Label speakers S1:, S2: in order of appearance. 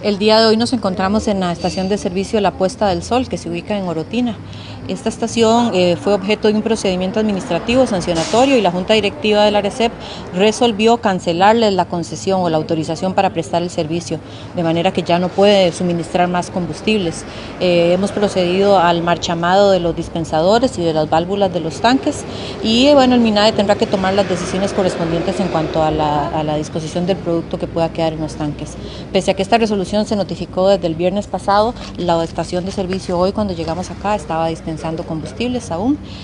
S1: El día de hoy nos encontramos en la estación de servicio La Puesta del Sol, que se ubica en Orotina. Esta estación fue objeto de un procedimiento administrativo sancionatorio y la Junta Directiva de la ARECEP resolvió cancelarles la concesión o la autorización para prestar el servicio, de manera que ya no puede suministrar más combustibles. Hemos procedido al marchamado de los dispensadores y de las válvulas de los tanques y bueno, el MINADE tendrá que tomar las decisiones correspondientes en cuanto a la disposición del producto que pueda quedar en los tanques. Pese a que esta resolución se notificó desde el viernes pasado, la estación de servicio hoy cuando llegamos acá estaba dispensando combustibles aún.